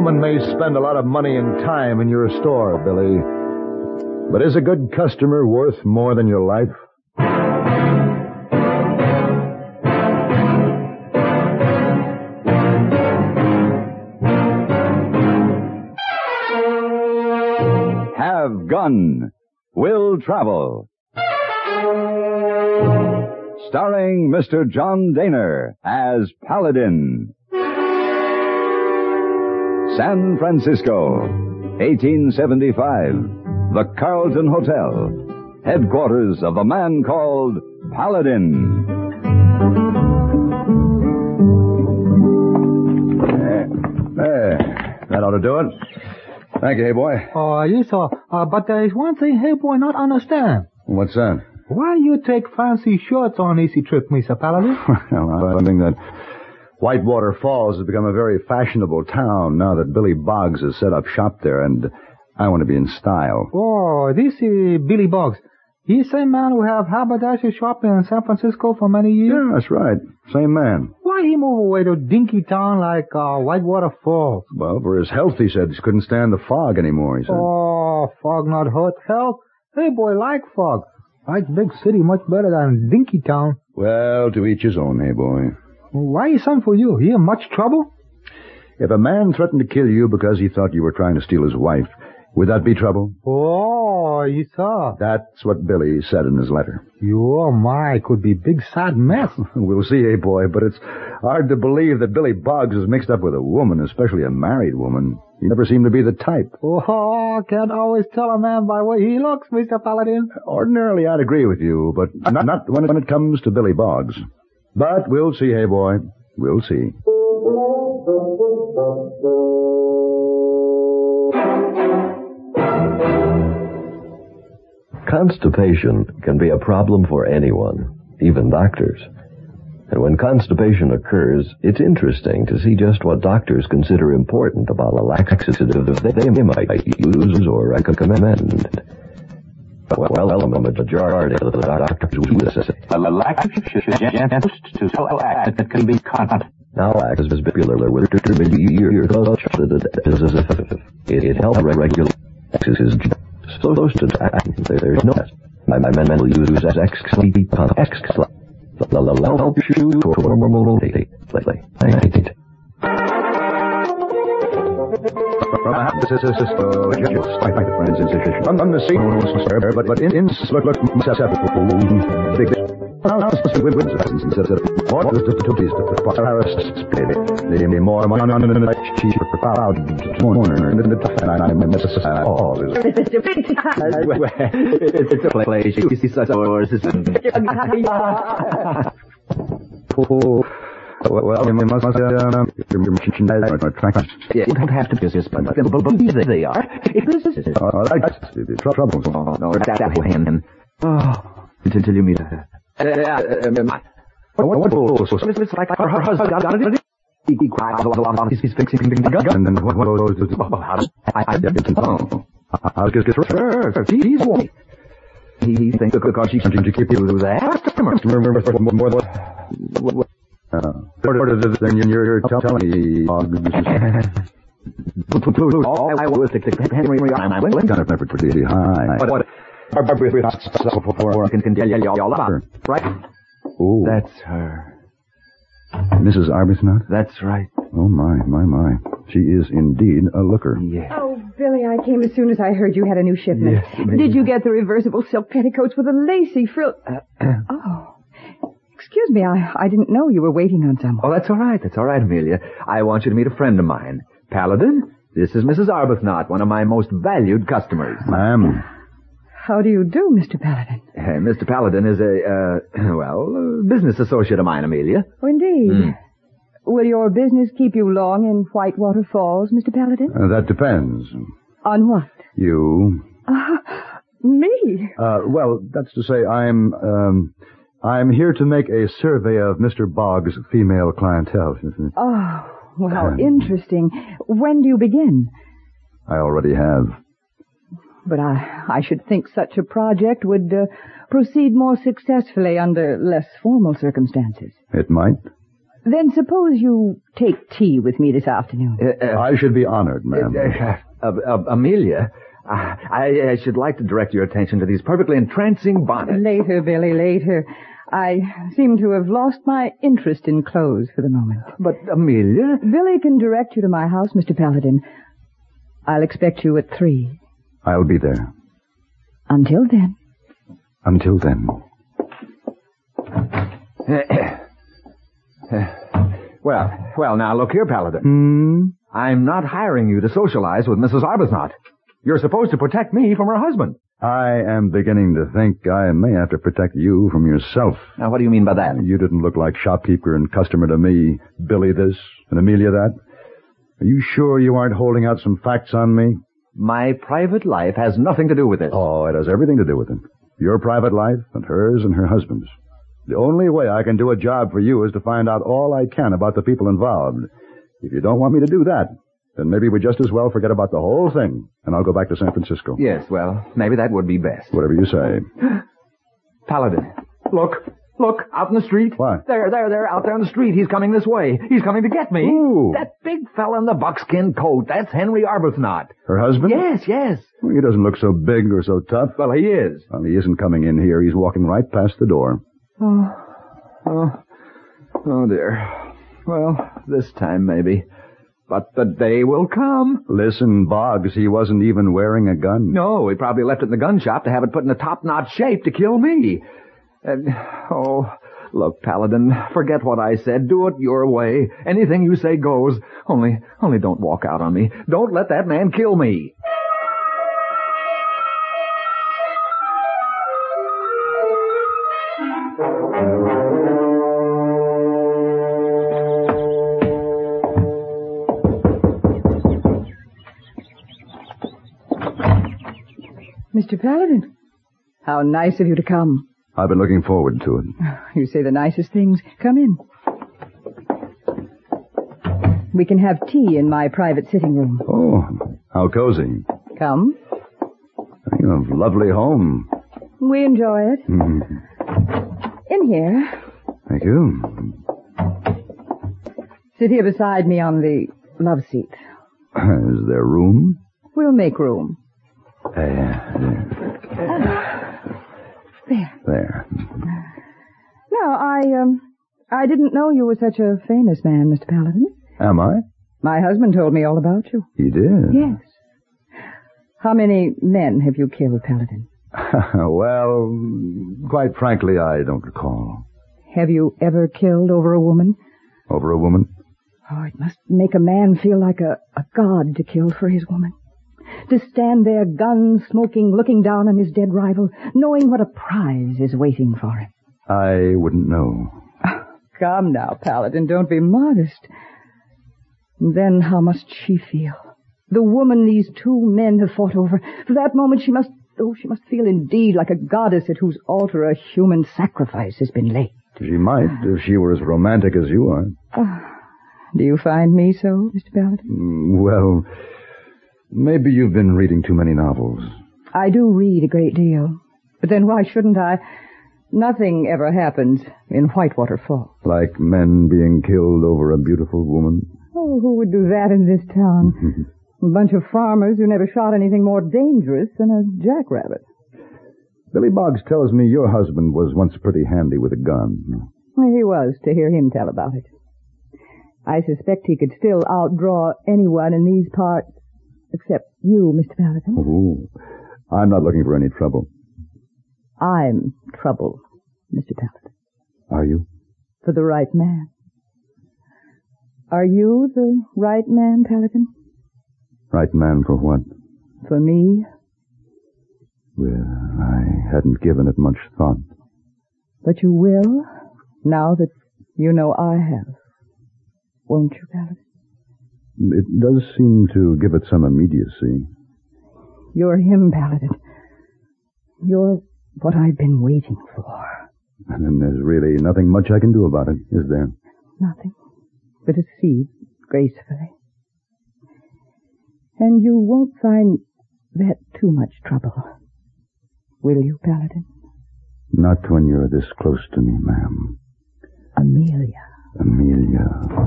woman may spend a lot of money and time in your store, Billy. But is a good customer worth more than your life? Have Gun. Will Travel. Starring Mr. John Daner as Paladin. San Francisco, 1875. The Carlton Hotel. Headquarters of a man called Paladin. That ought to do it. Thank you, hey boy. Oh, yes, sir. But there's one thing, hey boy, not understand. What's that? Why you take fancy shirts on easy trip, Mr. Paladin? Well, I think that Whitewater Falls has become a very fashionable town now that Billy Boggs has set up shop there, and I want to be in style. Oh, this is Billy Boggs. He's the same man who have haberdasher shop in San Francisco for many years? Yeah, that's right. Same man. Why he move away to dinky town like Whitewater Falls? Well, for his health, he said. He couldn't stand the fog anymore, he said. Oh, fog not hurt health? Hey, boy, like fog. Like big city much better than dinky town. Well, to each his own, hey boy. Why he sent for you? He in much trouble? If a man threatened to kill you because he thought you were trying to steal his wife, would that be trouble? Oh, you saw. That's what Billy said in his letter. Oh, my, could be big sad mess. We'll see, hey boy, but it's hard to believe that Billy Boggs is mixed up with a woman, especially a married woman. He never seemed to be the type. Oh, can't always tell a man by what he looks, Mr. Paladin. Ordinarily, I'd agree with you, but not when it comes to Billy Boggs. But we'll see, hey boy. We'll see. Constipation can be a problem for anyone, even doctors. And when constipation occurs, it's interesting to see just what doctors consider important about a laxative they might use or recommend. Well, the majority of the doctors will say a laxative to so act that can be content. Now, acts is popular with years it helps regulate his so there's no my men will use X help you lately. On the scene, but in it's a place you see such horses. Well, you must merchandise or attract. You don't have to business, but they are. It's business. Oh, that's trouble. Oh, no, that will hand. Oh, until you meet her. What fools? It's like her husband got it. He cries along. He's fixing the gun. And then what goes to... I get to know. I'll get her. He's white. He thinks because she can keep you that. Remember more than... Then you're telling me... All I was to Henry on my way. Got it pretty high. What? Can tell y'all about her. Right? Oh. That's her. Mrs. Arbuthnot? That's right. Oh, my. She is indeed a looker. Yes. Oh, Billy, I came as soon as I heard you had a new shipment. Yes, did you get the reversible silk petticoats with a lacy frill? Oh. Excuse me, I didn't know you were waiting on someone. Oh, that's all right, Amelia. I want you to meet a friend of mine. Paladin, this is Mrs. Arbuthnot, one of my most valued customers. Ma'am. How do you do, Mr. Paladin? Mr. Paladin is a business associate of mine, Amelia. Oh, indeed. Will your business keep you long in Whitewater Falls, Mr. Paladin? That depends. On what? You. Me? Well, that's to say I'm here to make a survey of Mr. Boggs' female clientele. Oh, well, how interesting. When do you begin? I already have. But I should think such a project would proceed more successfully under less formal circumstances. It might. Then suppose you take tea with me this afternoon. I should be honored, ma'am. Amelia, I should like to direct your attention to these perfectly entrancing bonnets. Later, Billy, later. I seem to have lost my interest in clothes for the moment. But, Amelia... Billy can direct you to my house, Mr. Paladin. I'll expect you at 3. I'll be there. Until then. Until then. Well, now, look here, Paladin. I'm not hiring you to socialize with Mrs. Arbuthnot. You're supposed to protect me from her husband. I am beginning to think I may have to protect you from yourself. Now, what do you mean by that? You didn't look like shopkeeper and customer to me. Billy this and Amelia that. Are you sure you aren't holding out some facts on me? My private life has nothing to do with this. Oh, it has everything to do with it. Your private life and hers and her husband's. The only way I can do a job for you is to find out all I can about the people involved. If you don't want me to do that, then maybe we just as well forget about the whole thing, and I'll go back to San Francisco. Yes, well, maybe that would be best. Whatever you say. Paladin, look, out in the street. What? There, out there in the street. He's coming this way. He's coming to get me. Ooh. That big fella in the buckskin coat, that's Henry Arbuthnot. Her husband? Yes. Well, he doesn't look so big or so tough. Well, he is. Well, he isn't coming in here. He's walking right past the door. Oh, dear. Well, this time maybe. But the day will come. Listen, Boggs, he wasn't even wearing a gun. No, he probably left it in the gun shop to have it put in a top-notch shape to kill me. Look, Paladin, forget what I said. Do it your way. Anything you say goes. Only don't walk out on me. Don't let that man kill me. Mr. Paladin, how nice of you to come. I've been looking forward to it. You say the nicest things. Come in. We can have tea in my private sitting room. Oh, how cozy. Come. You have a lovely home. We enjoy it. In here. Thank you. Sit here beside me on the love seat. Is there room? We'll make room. There. There. Now, I didn't know you were such a famous man, Mr. Paladin. Am I? My husband told me all about you. He did? Yes. How many men have you killed, Paladin? Well, quite frankly, I don't recall. Have you ever killed over a woman? Over a woman? Oh, it must make a man feel like a god to kill for his woman. To stand there, gun smoking, looking down on his dead rival, knowing what a prize is waiting for him. I wouldn't know. Come now, Paladin, don't be modest. And then how must she feel? The woman these two men have fought over. For that moment she must feel indeed like a goddess at whose altar a human sacrifice has been laid. She might, if she were as romantic as you are. Do you find me so, Mr. Paladin? Well, maybe you've been reading too many novels. I do read a great deal. But then why shouldn't I? Nothing ever happens in Whitewater Falls. Like men being killed over a beautiful woman? Oh, who would do that in this town? A bunch of farmers who never shot anything more dangerous than a jackrabbit. Billy Boggs tells me your husband was once pretty handy with a gun. Well, he was, to hear him tell about it. I suspect he could still outdraw anyone in these parts, except you, Mr. Paladin. Oh, I'm not looking for any trouble. I'm trouble, Mr. Paladin. Are you? For the right man. Are you the right man, Paladin? Right man for what? For me. Well, I hadn't given it much thought. But you will, now that you know I have. Won't you, Paladin? It does seem to give it some immediacy. You're him, Paladin. You're what I've been waiting for. And there's really nothing much I can do about it, is there? Nothing. But to see gracefully. And you won't find that too much trouble. Will you, Paladin? Not when you're this close to me, ma'am. Amelia. Amelia.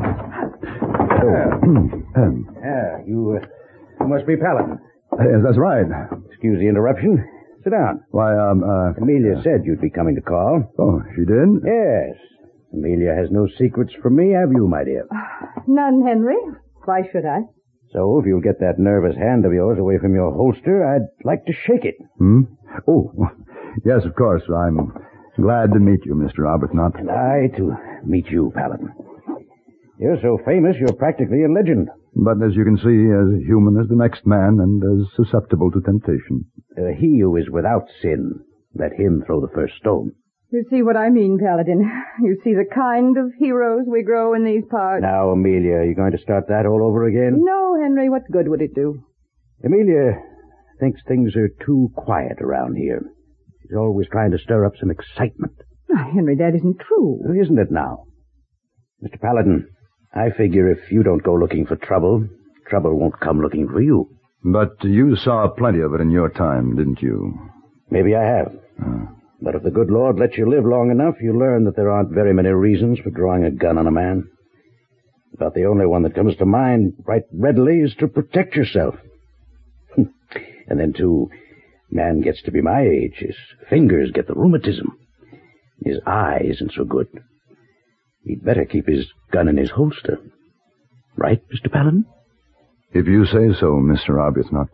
You must be Paladin. Yes, that's right. Excuse the interruption. Sit down. Why, Amelia said you'd be coming to call. Oh, she did? Yes. Amelia has no secrets from me, have you, my dear? None, Henry. Why should I? So, if you'll get that nervous hand of yours away from your holster, I'd like to shake it. Oh, yes, of course. I'm glad to meet you, Mr. Arbuthnot. And I to meet you, Paladin. You're so famous, you're practically a legend. But as you can see, as human as the next man and as susceptible to temptation. He who is without sin, let him throw the first stone. You see what I mean, Paladin. You see the kind of heroes we grow in these parts. Now, Amelia, are you going to start that all over again? No, Henry, what good would it do? Amelia thinks things are too quiet around here. She's always trying to stir up some excitement. Henry, that isn't true. Isn't it now? Mr. Paladin, I figure if you don't go looking for trouble, trouble won't come looking for you. But you saw plenty of it in your time, didn't you? Maybe I have. But if the good Lord lets you live long enough, you'll learn that there aren't very many reasons for drawing a gun on a man. About the only one that comes to mind right readily is to protect yourself. And then, too, man gets to be my age. His fingers get the rheumatism. His eye isn't so good. He'd better keep his gun in his holster. Right, Mr. Paladin? If you say so, Mr. Arbuthnot.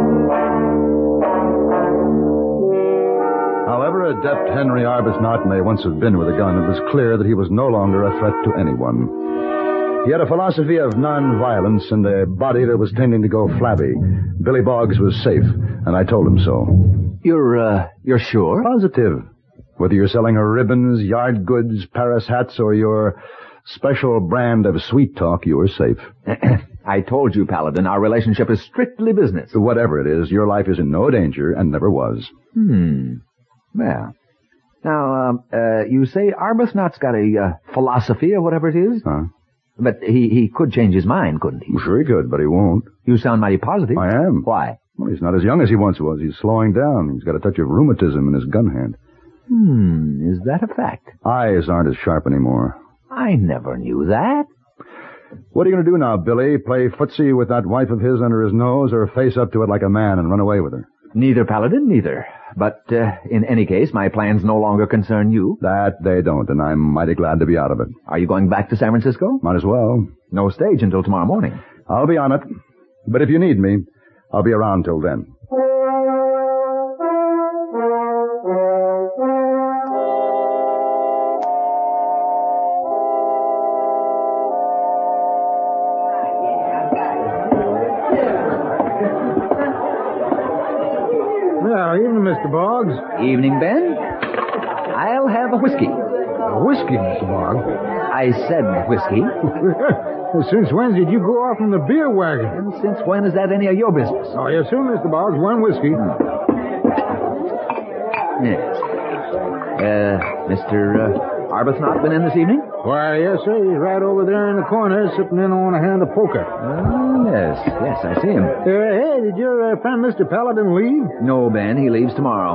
However adept Henry Arbuthnot may once have been with a gun, it was clear that he was no longer a threat to anyone. He had a philosophy of non-violence and a body that was tending to go flabby. Billy Boggs was safe, and I told him so. You're sure? Positive. Whether you're selling her ribbons, yard goods, Paris hats, or your special brand of sweet talk, you're safe. I told you, Paladin, our relationship is strictly business. Whatever it is, your life is in no danger and never was. Well, now, you say Arbuthnot's got a philosophy or whatever it is? Huh? But he could change his mind, couldn't he? Sure he could, but he won't. You sound mighty positive. I am. Why? Well, he's not as young as he once was. He's slowing down. He's got a touch of rheumatism in his gun hand. Is that a fact? Eyes aren't as sharp anymore. I never knew that. What are you going to do now, Billy? Play footsie with that wife of his under his nose, or face up to it like a man and run away with her? Neither, Paladin, neither. But, in any case, my plans no longer concern you. That they don't, and I'm mighty glad to be out of it. Are you going back to San Francisco? Might as well. No stage until tomorrow morning. I'll be on it. But if you need me, I'll be around till then. Well, evening, Mr. Boggs. Evening, Ben. I'll have a whiskey. Whiskey, Mr. Boggs. I said whiskey. Since when did you go off in the beer wagon? And since when is that any of your business? Oh, yes, sir, Mr. Boggs. One whiskey. Yes. Mr. Arbuthnot been in this evening? Why, yes, sir. He's right over there in the corner, sipping in on a hand of poker. Oh, yes, I see him. Hey, did your friend Mr. Paladin leave? No, Ben, he leaves tomorrow.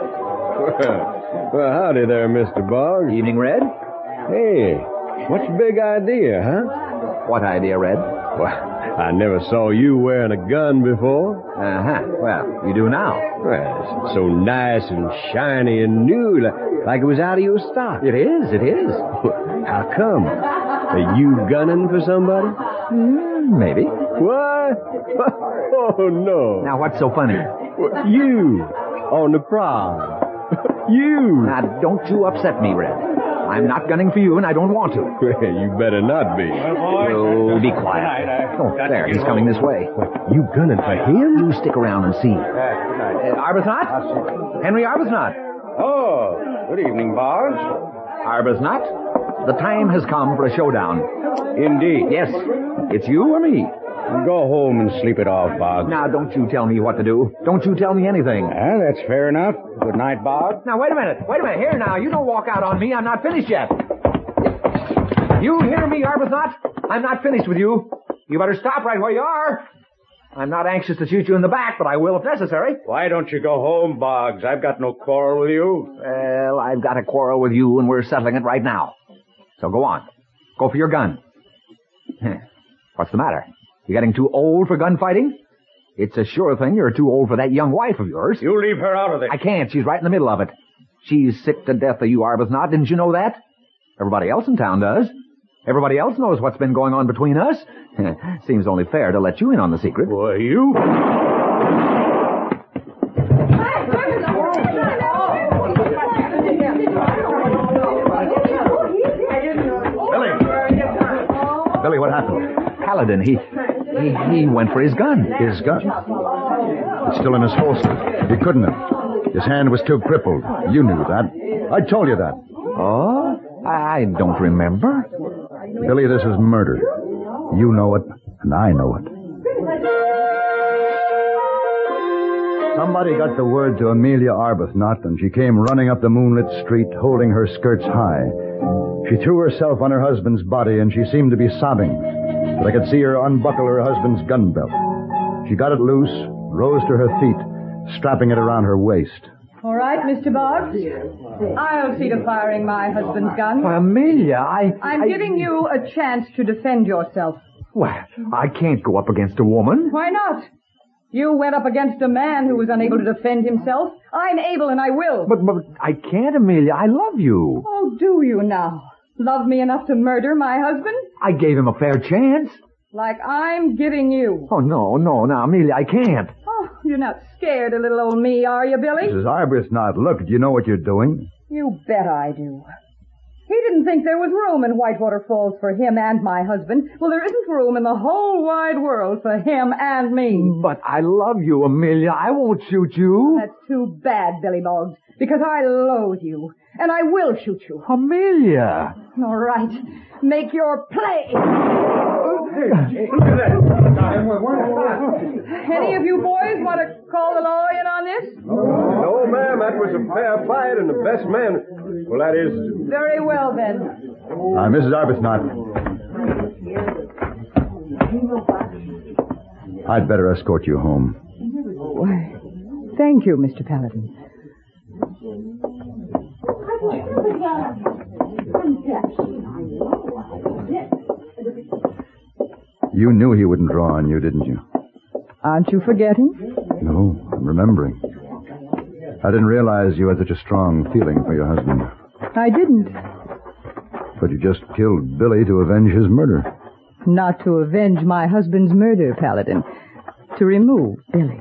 Well, howdy there, Mr. Boggs. Evening, Red? Hey, what's your big idea, huh? What idea, Red? Well, I never saw you wearing a gun before. Well, you do now. Well, it's so nice and shiny and new, like it was out of your stock. It is. How come? Are you gunning for somebody? Maybe. What? Oh, no. Now, what's so funny? You, on the prowl. You. Now, don't you upset me, Red. I'm not gunning for you, and I don't want to. Well, you better not be. Oh, be quiet. Oh, there, he's coming this way. You gunning for him? You stick around and see. Arbuthnot? Henry Arbuthnot. Oh, good evening, Boggs. Arbuthnot, the time has come for a showdown. Indeed. Yes, it's you or me. Go home and sleep it off, Boggs. Now, don't you tell me what to do. Don't you tell me anything. That's fair enough. Good night, Boggs. Now, wait a minute. Here now. You don't walk out on me. I'm not finished yet. You hear me, Arbuthnot? I'm not finished with you. You better stop right where you are. I'm not anxious to shoot you in the back, but I will if necessary. Why don't you go home, Boggs? I've got no quarrel with you. Well, I've got a quarrel with you, and we're settling it right now. So go on. Go for your gun. What's the matter? You getting too old for gunfighting? It's a sure thing you're too old for that young wife of yours. You leave her out of this. I can't. She's right in the middle of it. She's sick to death of you, Arbuthnot. Didn't you know that? Everybody else in town does. Everybody else knows what's been going on between us. Seems only fair to let you in on the secret. Boy, you... Billy, what happened? Paladin, he went for his gun. His gun? It's still in his holster. He couldn't have. His hand was too crippled. You knew that. I told you that. Oh? I don't remember. Billy, this is murder. You know it, and I know it. Somebody got the word to Amelia Arbuthnot, and she came running up the moonlit street, holding her skirts high. She threw herself on her husband's body, and she seemed to be sobbing. But I could see her unbuckle her husband's gun belt. She got it loose, rose to her feet, strapping it around her waist. All right, Mr. Boggs. I'll see to firing my husband's gun. Why, Amelia, I'm giving you a chance to defend yourself. Well, I can't go up against a woman. Why not? You went up against a man who was unable to defend himself. I'm able and I will. But I can't, Amelia. I love you. Oh, do you now? Love me enough to murder my husband? I gave him a fair chance. Like I'm giving you. Oh, no, now, Amelia, I can't. Oh, you're not scared of little old me, are you, Billy? Mrs. Arbuthnot, look, do you know what you're doing? You bet I do. He didn't think there was room in Whitewater Falls for him and my husband. Well, there isn't room in the whole wide world for him and me. But I love you, Amelia. I won't shoot you. That's too bad, Billy Boggs, because I loathe you, and I will shoot you. Amelia. All right. Make your play. Hey, look at that. Any of you boys want to call the law in on this? No, ma'am, that was a fair fight and the best man. Well, that is... Very well, then. Mrs. Arbuthnot. I'd better escort you home. Why, thank you, Mr. Paladin. You knew he wouldn't draw on you, didn't you? Aren't you forgetting? No, I'm remembering. I didn't realize you had such a strong feeling for your husband. I didn't. But you just killed Billy to avenge his murder. Not to avenge my husband's murder, Paladin. To remove Billy.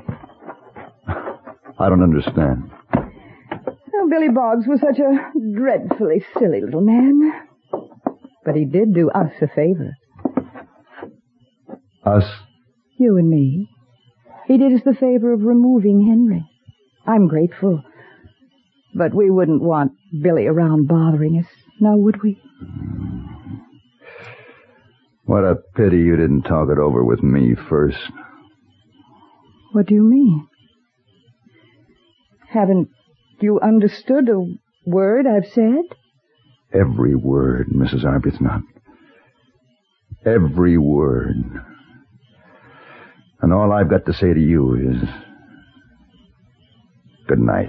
I don't understand. Oh, Billy Boggs was such a dreadfully silly little man. But he did do us a favor. Us? You and me. He did us the favor of removing Henry. I'm grateful. But we wouldn't want Billy around bothering us, now would we? What a pity you didn't talk it over with me first. What do you mean? Haven't you understood a word I've said? Every word, Mrs. Arbuthnot. Every word. And all I've got to say to you is... good night.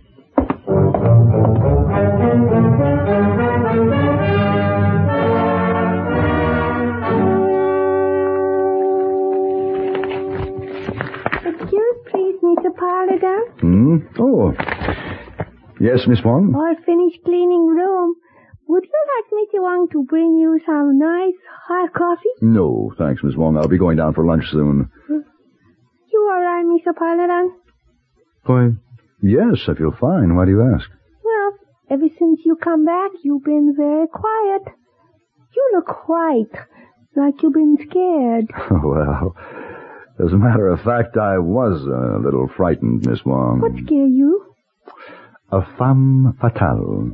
Excuse, please, Mr. Paladin. Oh. Yes, Miss Wong? I finished cleaning room. Would you like Mr. Wong to bring you some nice hot coffee? No, thanks, Miss Wong. I'll be going down for lunch soon. You all right, Mr. Paladin? Why, yes, I feel fine. Why do you ask? Well, ever since you come back, you've been very quiet. You look white, like you've been scared. Well, as a matter of fact, I was a little frightened, Miss Wong. What scared you? A femme fatale.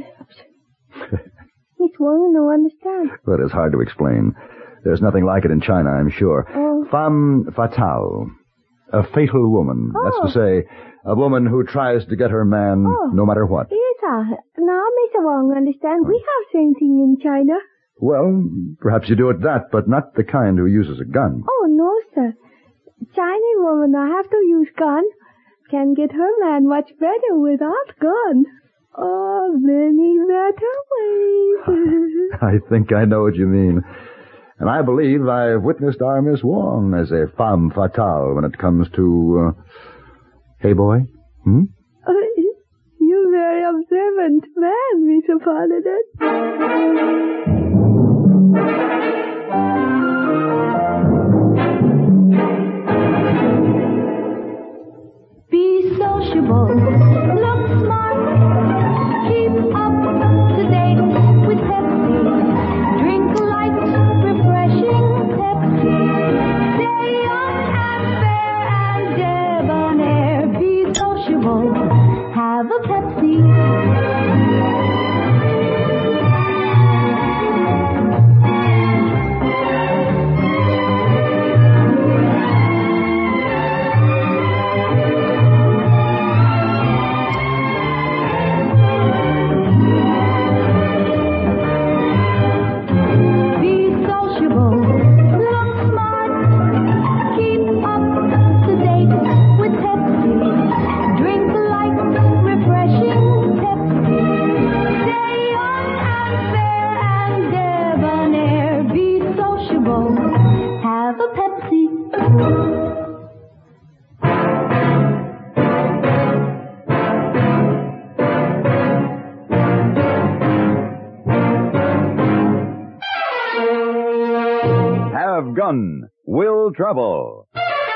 Miss Wong, no understand. But it's hard to explain. There's nothing like it in China, I'm sure. Oh. Femme fatale. A fatal woman. Oh. That's to say, a woman who tries to get her man no matter what. Yes, sir. Now, Mr. Wong, understand, we have same thing in China. Well, perhaps you do it that, but not the kind who uses a gun. Oh, no, sir. Chinese woman now have to use gun. Can get her man much better without gun. Oh, many better ways. I think I know what you mean. And I believe I've witnessed our Miss Wong as a femme fatale when it comes to, Hey, boy? You're very observant man, Mr. Paladin. Be sociable, look smart, keep up to date with Pepsi, drink light, refreshing Pepsi, stay young and fair and debonair, be sociable, have a Pepsi. Have a Pepsi. Have Gun, Will Travel.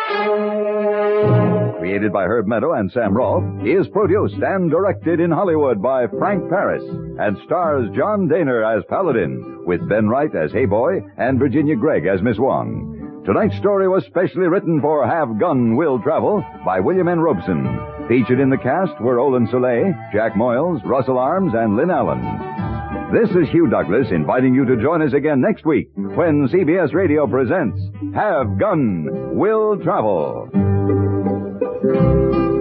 Created by Herb Meadow and Sam Rolfe, is produced and directed in Hollywood by Frank Paris and stars John Daner as Paladin, with Ben Wright as Hey Boy and Virginia Gregg as Miss Wong. Tonight's story was specially written for Have Gun, Will Travel by William N. Robeson. Featured in the cast were Olin Soleil, Jack Moyles, Russell Arms, and Lynn Allen. This is Hugh Douglas inviting you to join us again next week when CBS Radio presents Have Gun, Will Travel.